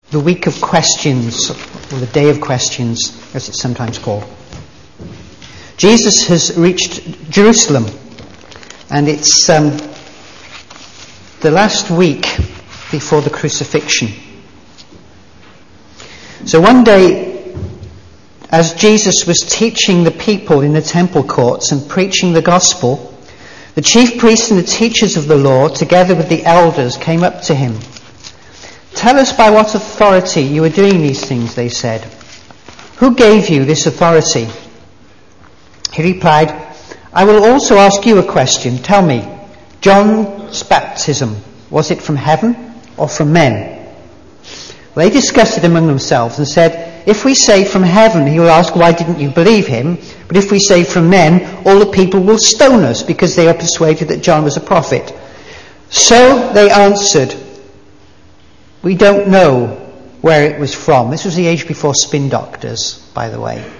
the week of questions, or the day of questions, as it's sometimes called. Jesus has reached Jerusalem, and it's the last week before the crucifixion. So one day, as Jesus was teaching the people in the temple courts and preaching the gospel, the chief priests and the teachers of the law, together with the elders, came up to him. "Tell us by what authority you are doing these things," they said. "Who gave you this authority?" He replied, "I will also ask you a question. Tell me, John's baptism, was it from heaven or from men?" They discussed it among themselves and said, "If we say from heaven, he will ask, why didn't you believe him? But if we say from men, all the people will stone us because they are persuaded that John was a prophet." So they answered, "We don't know where it was from." This was the age before spin doctors, by the way.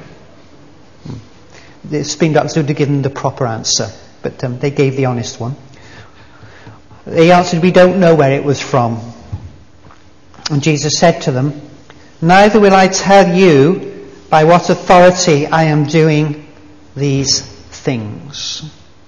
The spin doctors would have given the proper answer, but they gave the honest one. They answered, "We don't know where it was from." And Jesus said to them, "Neither will I tell you by what authority I am doing these things."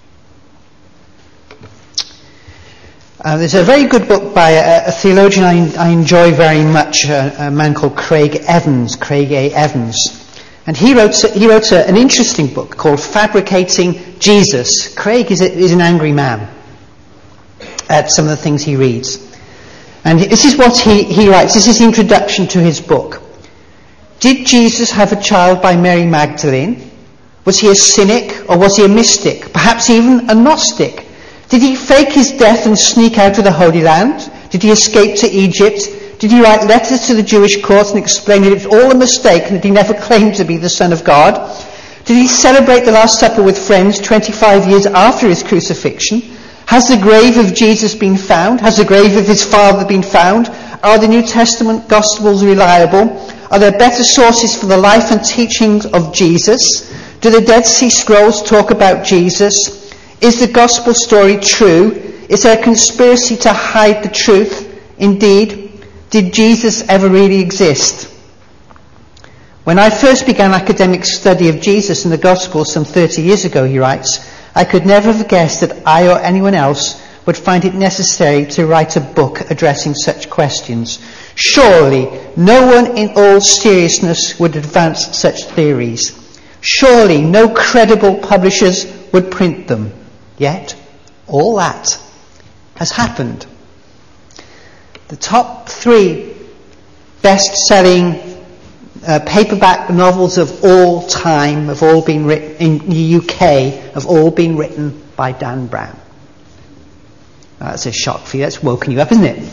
There's a very good book by a theologian I enjoy very much, a man called Craig Evans, Craig A. Evans. And he wrote an interesting book called Fabricating Jesus. Craig is an angry man at some of the things he reads. And this is what he writes. This is the introduction to his book. Did Jesus have a child by Mary Magdalene? Was he a cynic or was he a mystic? Perhaps even a Gnostic? Did he fake his death and sneak out of the Holy Land? Did he escape to Egypt? Did he write letters to the Jewish courts and explain that it was all a mistake and that he never claimed to be the Son of God? Did he celebrate the Last Supper with friends 25 years after his crucifixion? Has the grave of Jesus been found? Has the grave of his Father been found? Are the New Testament Gospels reliable? Are there better sources for the life and teachings of Jesus? Do the Dead Sea Scrolls talk about Jesus? Is the Gospel story true? Is there a conspiracy to hide the truth? Indeed, did Jesus ever really exist? When I first began academic study of Jesus and the Gospels some 30 years ago, he writes, I could never have guessed that I or anyone else would find it necessary to write a book addressing such questions. Surely no one in all seriousness would advance such theories. Surely no credible publishers would print them. Yet all that has happened. The top 3 best-selling paperback novels of all time have all been written in the UK, have all been written by Dan Brown. That's a shock for you. That's woken you up, isn't it?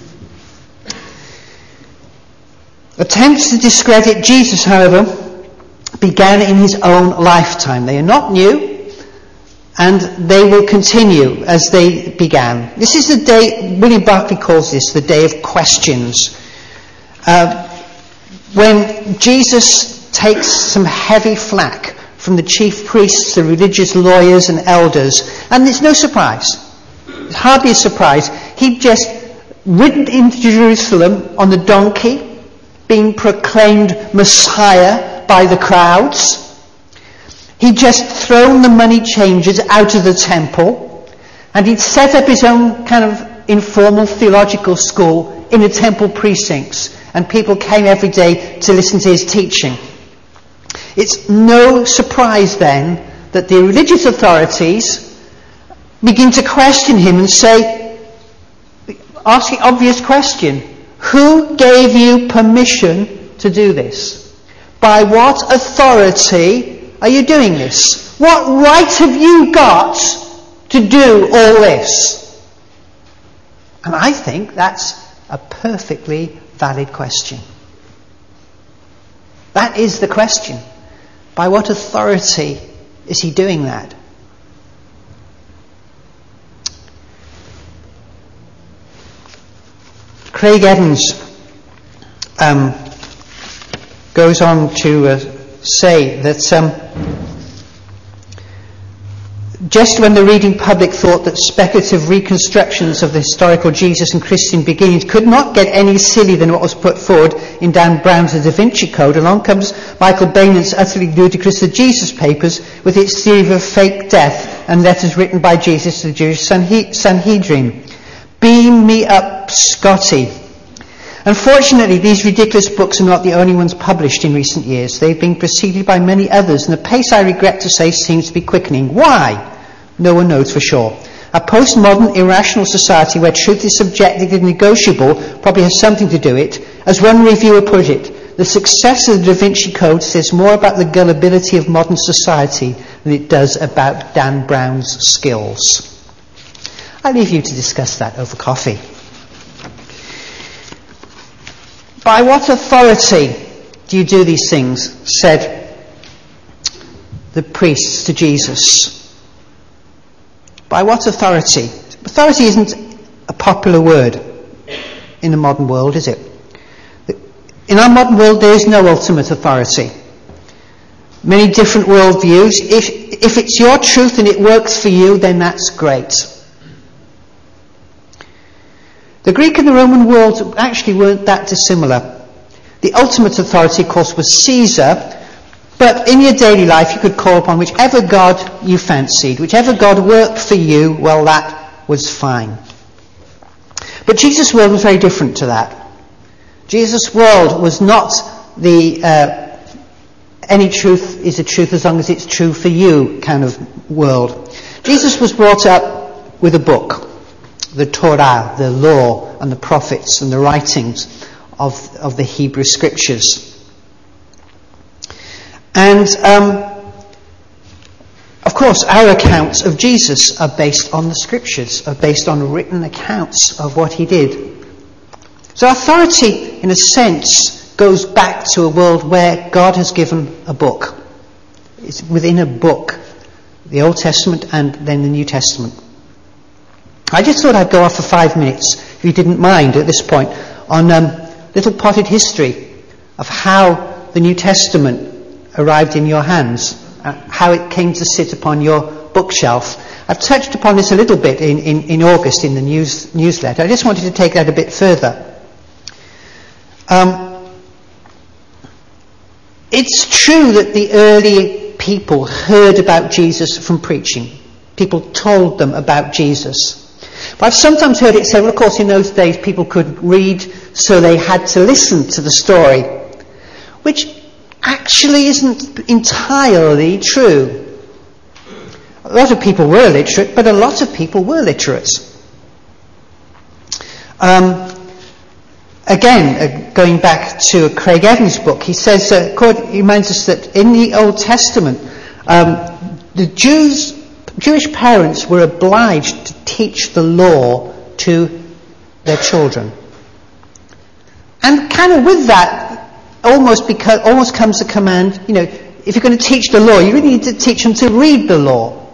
Attempts to discredit Jesus, however, began in his own lifetime. They are not new, and they will continue as they began. This is the day, William Barclay calls this the day of questions. When Jesus takes some heavy flack from the chief priests, the religious lawyers and elders, and it's no surprise. It's hardly a surprise. He'd just ridden into Jerusalem on the donkey, being proclaimed Messiah by the crowds. He'd just thrown the money changers out of the temple, and he'd set up his own kind of informal theological school in the temple precincts, and people came every day to listen to his teaching. It's no surprise then that the religious authorities begin to question him and ask the obvious question, who gave you permission to do this? By what authority are you doing this? What right have you got to do all this? And I think that's a perfectly valid question. That is the question. By what authority is he doing that? Craig Evans goes on to say that Just when the reading public thought that speculative reconstructions of the historical Jesus and Christian beginnings could not get any sillier than what was put forward in Dan Brown's The Da Vinci Code, along comes Michael Bainon's utterly ludicrous The Jesus Papers with its theory of a fake death and letters written by Jesus to the Jewish Sanhedrin. Beam me up, Scotty. Unfortunately, these ridiculous books are not the only ones published in recent years. They've been preceded by many others, and the pace, I regret to say, seems to be quickening. Why? No one knows for sure. A postmodern, irrational society where truth is subjective and negotiable probably has something to do with it. As one reviewer put it, the success of the Da Vinci Code says more about the gullibility of modern society than it does about Dan Brown's skills. I leave you to discuss that over coffee. By what authority do you do these things? Said the priests to Jesus. By what authority? Authority isn't a popular word in the modern world, is it? In our modern world, there is no ultimate authority. Many different worldviews. If it's your truth and it works for you, then that's great. The Greek and the Roman worlds actually weren't that dissimilar. The ultimate authority, of course, was Caesar, but in your daily life you could call upon whichever god you fancied. Whichever god worked for you, well, that was fine. But Jesus' world was very different to that. Jesus' world was not the any truth is a truth as long as it's true for you kind of world. Jesus was brought up with a book, the Torah, the law and the prophets and the writings of the Hebrew scriptures. And of course our accounts of Jesus are based on the scriptures, are based on written accounts of what he did. So authority in a sense goes back to a world where God has given a book. It's within a book, the Old Testament and then the New Testament. I just thought I'd go off for 5 minutes, if you didn't mind at this point, on little potted history of how the New Testament arrived in your hands, how it came to sit upon your bookshelf. I've touched upon this a little bit in August in the newsletter. I just wanted to take that a bit further. It's true that the early people heard about Jesus from preaching. People told them about Jesus. But I've sometimes heard it said, well, of course, in those days people could read, so they had to listen to the story, which actually isn't entirely true. A lot of people were literate, but a lot of people were literate. Again, going back to Craig Evans' book, he says, he reminds us that in the Old Testament, the Jewish parents were obliged to teach the law to their children. And kind of with that, almost comes the command, if you're going to teach the law, you really need to teach them to read the law.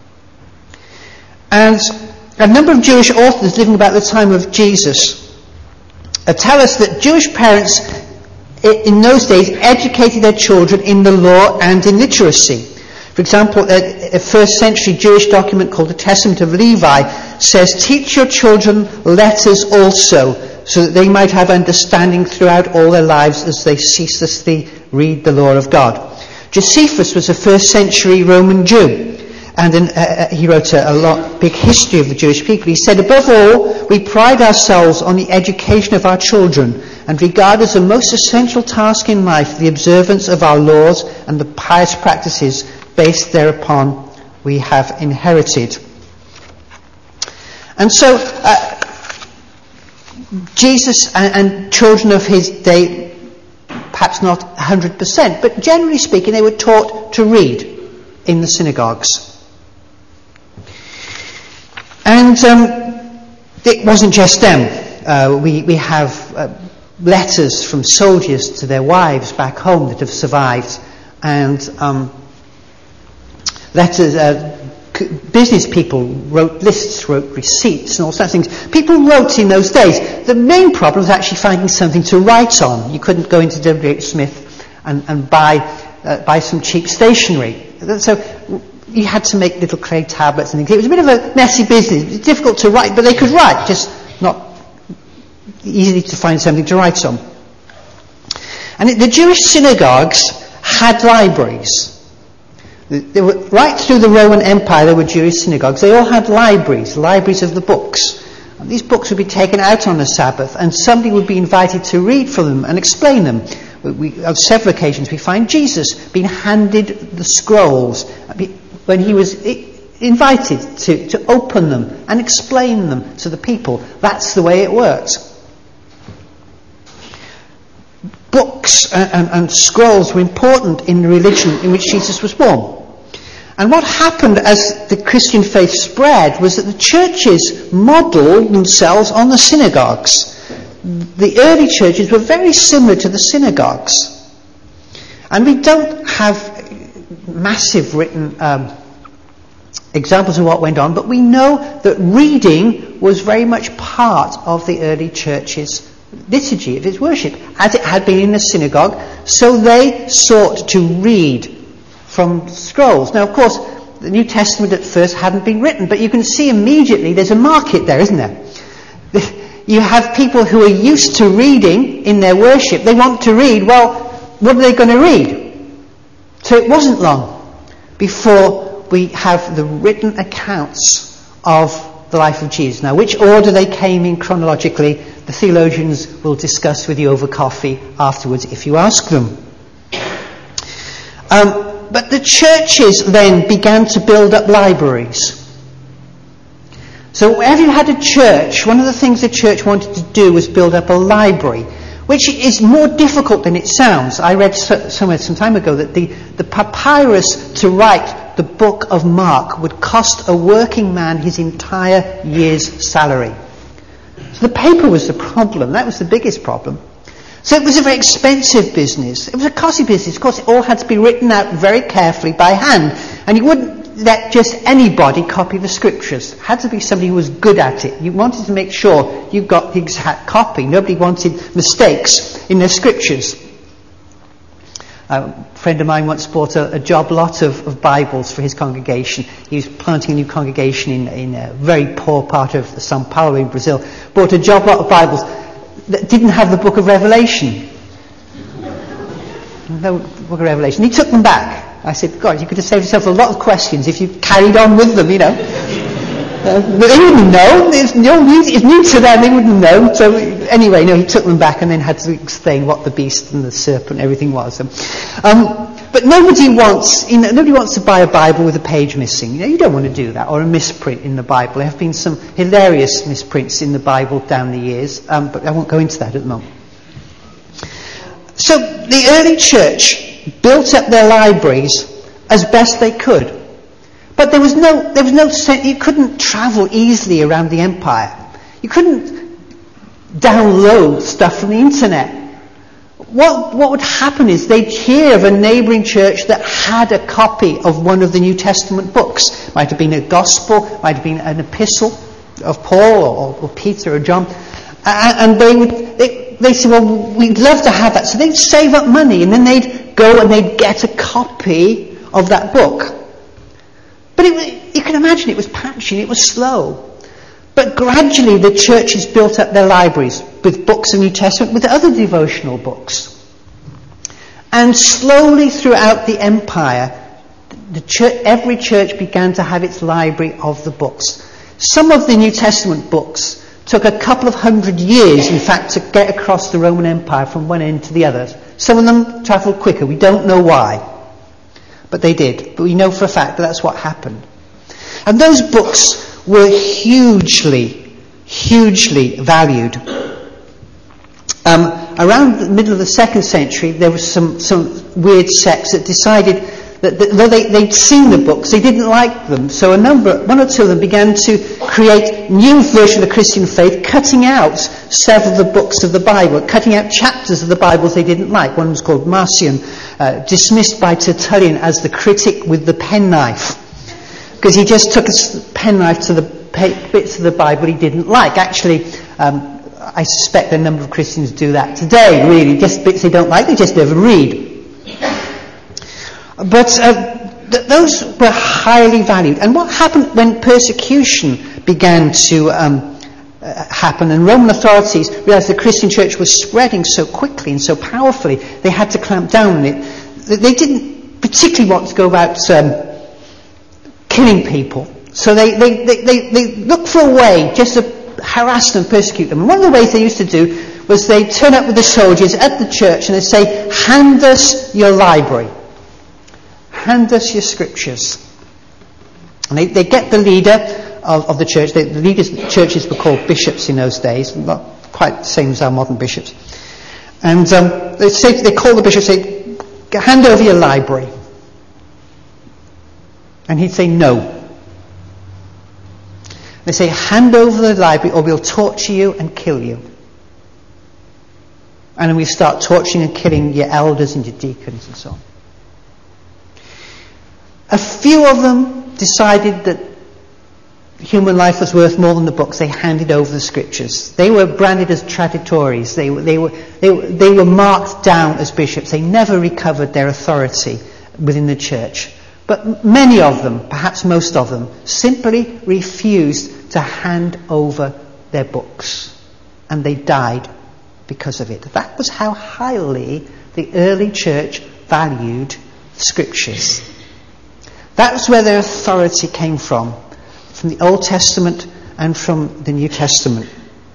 And a number of Jewish authors living about the time of Jesus tell us that Jewish parents in those days educated their children in the law and in literacy. For example, a first century Jewish document called the Testament of Levi says, teach your children letters also, so that they might have understanding throughout all their lives as they ceaselessly read the law of God. Josephus was a first century Roman Jew, and he wrote a big history of the Jewish people. He said, above all, we pride ourselves on the education of our children and regard as a most essential task in life the observance of our laws and the pious practices based thereupon we have inherited. And so Jesus and children of his day, perhaps not 100%, but generally speaking, they were taught to read in the synagogues. And it wasn't just them. We have letters from soldiers to their wives back home that have survived, and letters. Business people wrote lists, wrote receipts and all sorts of things. People wrote in those days. The main problem was actually finding something to write on. You couldn't go into W.H. Smith and buy some cheap stationery. So you had to make little clay tablets and things. It was a bit of a messy business. It was difficult to write, but they could write, just not easy to find something to write on. And the Jewish synagogues had libraries. They were, right through the Roman Empire, there were Jewish synagogues. They all had libraries of the books. And these books would be taken out on the Sabbath, and somebody would be invited to read from them and explain them. On several occasions we find Jesus being handed the scrolls when he was invited to open them and explain them to the people. That's the way it works. Books and scrolls were important in the religion in which Jesus was born. And what happened as the Christian faith spread was that the churches modelled themselves on the synagogues. The early churches were very similar to the synagogues. And we don't have massive written examples of what went on, but we know that reading was very much part of the early church's liturgy of its worship, as it had been in the synagogue. So they sought to read from scrolls. Now, of course, the New Testament at first hadn't been written, but you can see immediately there's a market there, isn't there? You have people who are used to reading in their worship. They want to read. Well, what are they going to read? So it wasn't long before we have the written accounts of the life of Jesus. Now, which order they came in chronologically, the theologians will discuss with you over coffee afterwards if you ask them. But the churches then began to build up libraries. So wherever you had a church, one of the things the church wanted to do was build up a library, which is more difficult than it sounds. I read somewhere some time ago that the papyrus to write the book of Mark would cost a working man his entire year's salary. So the paper was the problem. That was the biggest problem. So it was a very expensive business. It was a costly business. Of course, it all had to be written out very carefully by hand. And you wouldn't let just anybody copy the scriptures. It had to be somebody who was good at it. You wanted to make sure you got the exact copy. Nobody wanted mistakes in their scriptures. A friend of mine once bought a job lot of Bibles for his congregation. He was planting a new congregation in a very poor part of São Paulo in Brazil. Bought a job lot of Bibles that didn't have the book of Revelation. No book of Revelation. He took them back. I said, God, you could have saved yourself a lot of questions if you carried on with them, you know. But they wouldn't know. It's new to them. They wouldn't know. So anyway, he took them back and then had to explain what the beast and the serpent and everything was. But nobody wants to buy a Bible with a page missing. You don't want to do that, or a misprint in the Bible. There have been some hilarious misprints in the Bible down the years, but I won't go into that at the moment. So the early church built up their libraries as best they could. But there was no sense. You couldn't travel easily around the empire. You couldn't download stuff from the internet. What would happen is they'd hear of a neighbouring church that had a copy of one of the New Testament books. Might have been a gospel, might have been an epistle of Paul or Peter or John. And they said, well, we'd love to have that. So they'd save up money and then they'd go and they'd get a copy of that book. But you can imagine it was patchy, it was slow. But gradually the churches built up their libraries with books of the New Testament, with other devotional books. And slowly throughout the empire, every church began to have its library of the books. Some of the New Testament books took a couple of 100 years, in fact, to get across the Roman Empire from one end to the other. Some of them travelled quicker. We don't know why. But they did. But we know for a fact that that's what happened. And those books were hugely, hugely valued. Around the middle of the 2nd century, there was some weird sects that decided that though they'd seen the books, they didn't like them. So one or two of them began to create new versions of the Christian faith, cutting out several of the books of the Bible, cutting out chapters of the Bibles they didn't like. One was called Marcion, dismissed by Tertullian as the critic with the penknife, because he just took a penknife to the bits of the Bible he didn't like. Actually, I suspect a number of Christians do that today, really. Just bits they don't like, they just never read. But those were highly valued. And what happened when persecution began to happen, and Roman authorities realized the Christian church was spreading so quickly and so powerfully, they had to clamp down on it. They didn't particularly want to go about killing people. So they looked for a way just to harass them, persecute them. And one of the ways they used to do was they'd turn up with the soldiers at the church and they'd say, hand us your library. Hand us your scriptures. And they get the leader of the church. The leaders of the churches were called bishops in those days, not quite the same as our modern bishops. And they call the bishop, say, hand over your library. And he'd say, no. They say, hand over the library or we'll torture you and kill you. And then we start torturing and killing your elders and your deacons and so on. A few of them decided that human life was worth more than the books. They handed over the scriptures. They were branded as traditores. They were marked down as bishops. They never recovered their authority within the church. But many of them, perhaps most of them, simply refused to hand over their books. And they died because of it. That was how highly the early church valued scriptures. That was where their authority came from the Old Testament and from the New Testament.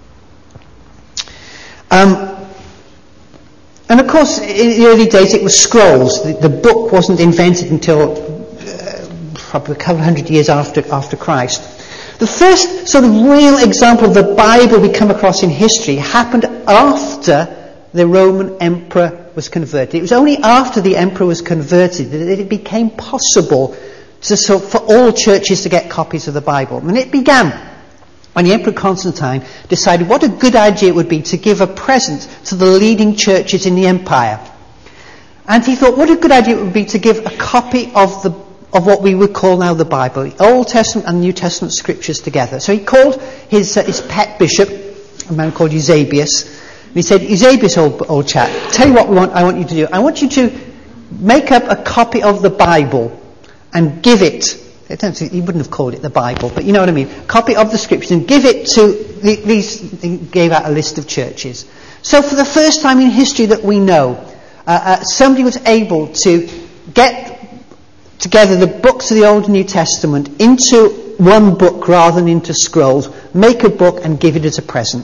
And of course, in the early days it was scrolls. The book wasn't invented until probably a couple hundred years after Christ. The first sort of real example of the Bible we come across in history happened after the Roman emperor was converted. It was only after the emperor was converted that it became possible for all churches to get copies of the Bible. And it began when the Emperor Constantine decided what a good idea it would be to give a present to the leading churches in the empire. And he thought what a good idea it would be to give a copy of what we would call now the Bible, the Old Testament and New Testament scriptures together. So he called his pet bishop, a man called Eusebius, and he said, Eusebius, old chap, tell you what I want you to do. I want you to make up a copy of the Bible and give it, he wouldn't have called it the Bible, but you know what I mean, copy of the scriptures, and give it to he gave out a list of churches. So for the first time in history that we know, somebody was able to get together the books of the Old and New Testament into one book rather than into scrolls, make a book and give it as a present.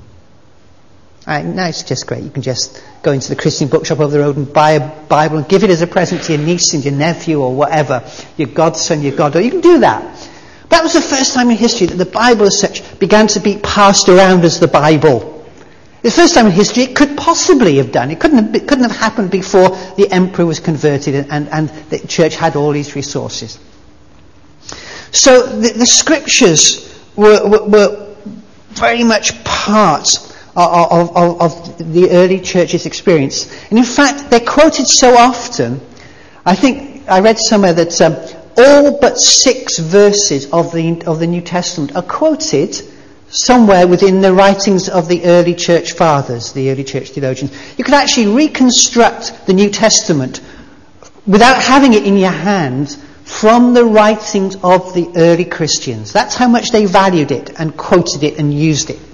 Now it's just great. You can just go into the Christian bookshop over the road and buy a Bible and give it as a present to your niece and your nephew or whatever, your godson, your goddaughter. You can do that. That was the first time in history that the Bible as such began to be passed around as the Bible. The first time in history it could possibly have done. It couldn't have happened before the emperor was converted and the church had all these resources. So the scriptures were very much part of the early church's experience. And in fact, they're quoted so often. I think I read somewhere that all but 6 verses of the New Testament are quoted somewhere within the writings of the early church fathers, the early church theologians. You could actually reconstruct the New Testament without having it in your hands from the writings of the early Christians. That's how much they valued it and quoted it and used it.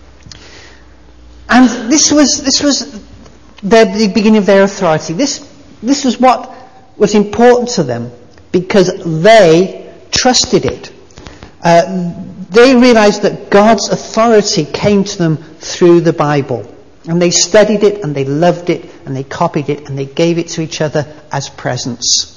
And this was the beginning of their authority. This was what was important to them because they trusted it. They realized that God's authority came to them through the Bible. And they studied it and they loved it and they copied it and they gave it to each other as presents.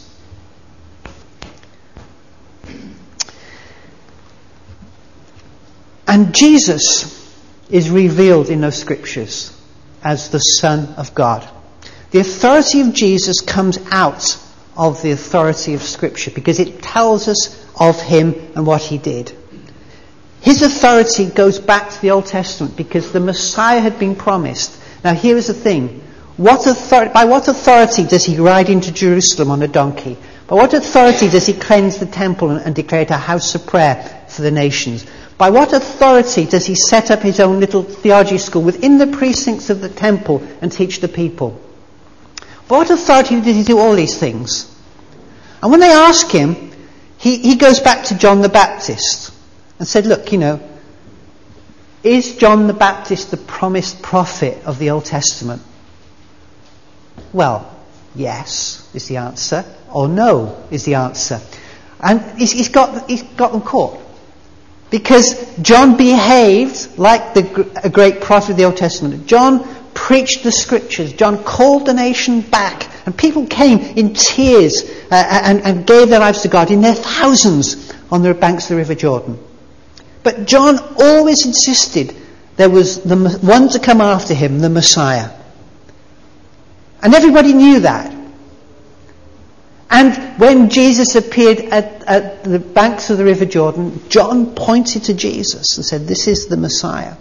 And Jesus is revealed in those scriptures as the Son of God. The authority of Jesus comes out of the authority of Scripture because it tells us of him and what he did. His authority goes back to the Old Testament because the Messiah had been promised. Now here is the thing. By what authority does he ride into Jerusalem on a donkey? By what authority does he cleanse the temple and declare it a house of prayer for the nations? By what authority does he set up his own little theology school within the precincts of the temple and teach the people? By what authority did he do all these things? And when they ask him, he goes back to John the Baptist and said, look, is John the Baptist the promised prophet of the Old Testament? Well, yes is the answer, or no is the answer. And he's got them caught. Because John behaved like a great prophet of the Old Testament. John preached the scriptures. John called the nation back. And people came in tears and gave their lives to God in their thousands on the banks of the River Jordan. But John always insisted there was the one to come after him, the Messiah. And everybody knew that. And when Jesus appeared at the banks of the River Jordan, John pointed to Jesus and said, this is the Messiah.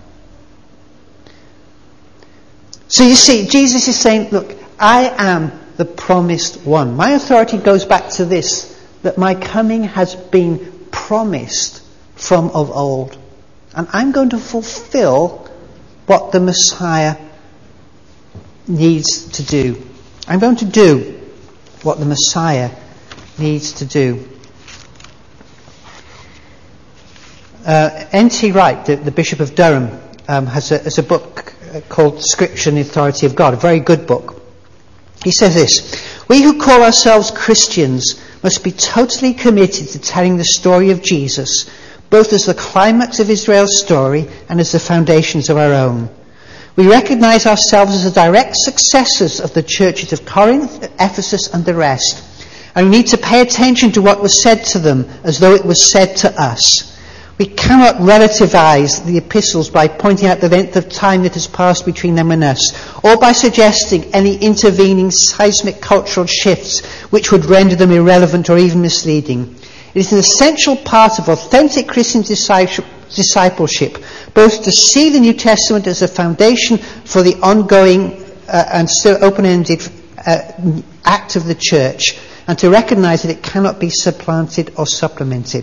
So you see, Jesus is saying, look, I am the promised one. My authority goes back to this, that my coming has been promised from of old. And I'm going to fulfill what the Messiah needs to do. I'm going to do what the Messiah needs to do. N.T. Wright, the Bishop of Durham, has a book called Scripture and the Authority of God, a very good book. He says this: we who call ourselves Christians must be totally committed to telling the story of Jesus, both as the climax of Israel's story and as the foundations of our own. We recognize ourselves as the direct successors of the churches of Corinth, Ephesus, and the rest. And we need to pay attention to what was said to them as though it was said to us. We cannot relativize the epistles by pointing out the length of time that has passed between them and us, or by suggesting any intervening seismic cultural shifts which would render them irrelevant or even misleading. It is an essential part of authentic Christian discipleship, both to see the New Testament as a foundation for the ongoing and still open-ended act of the church, and to recognize that it cannot be supplanted or supplemented.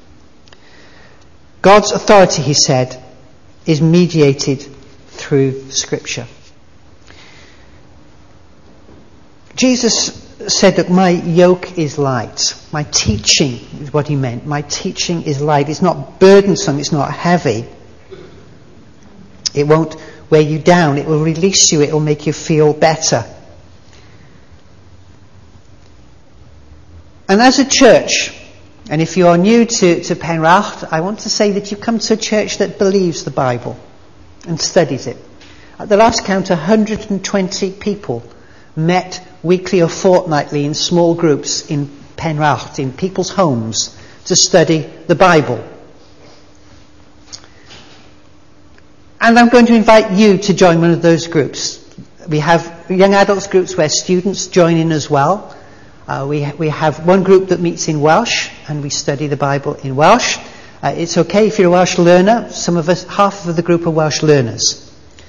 God's authority, he said, is mediated through Scripture. Jesus said that my yoke is light. My teaching is what he meant. My teaching is light. It's not burdensome. It's not heavy. It won't weigh you down. It will release you. It will make you feel better. And as a church, and if you are new to Penrauch, I want to say that you come to a church that believes the Bible and studies it. At the last count, 120 people met weekly or fortnightly in small groups in Penrauch, in people's homes, to study the Bible. And I'm going to invite you to join one of those groups. We have young adults groups where students join in as well. We have one group that meets in Welsh, and we study the Bible in Welsh. It's okay if you're a Welsh learner. Some of us, half of the group are Welsh learners.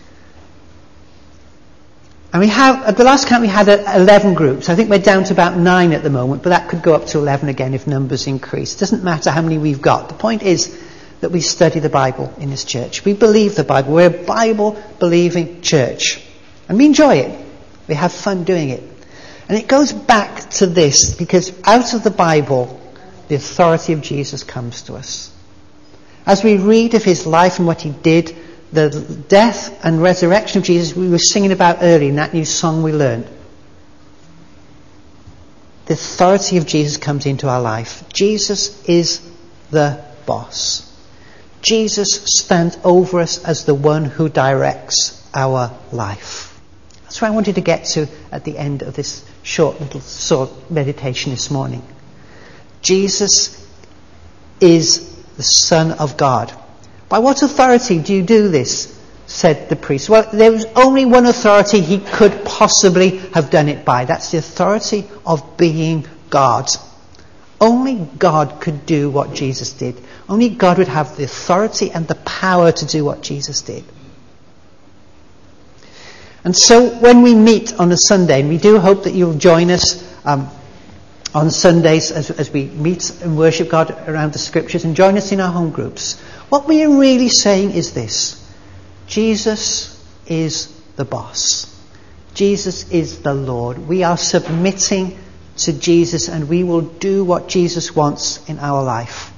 And we have, at the last count, we had 11 groups. I think we're down to about 9 at the moment, but that could go up to 11 again if numbers increase. It doesn't matter how many we've got. The point is that we study the Bible in this church. We believe the Bible. We're a Bible-believing church. And we enjoy it. We have fun doing it. And it goes back to this, because out of the Bible, the authority of Jesus comes to us. As we read of his life and what he did, the death and resurrection of Jesus we were singing about earlier in that new song we learned, the authority of Jesus comes into our life. Jesus is the boss. Jesus stands over us as the one who directs our life. That's what I wanted to get to at the end of this short meditation this morning. Jesus is the Son of God. By what authority do you do this? Said the priest. Well, there was only one authority he could possibly have done it by. That's the authority of being God. Only God could do what Jesus did. Only God would have the authority and the power to do what Jesus did. And so when we meet on a Sunday, and we do hope that you'll join us on Sundays as we meet and worship God around the Scriptures, and join us in our home groups, what we are really saying is this: Jesus is the boss. Jesus is the Lord. We are submitting to Jesus, and we will do what Jesus wants in our life.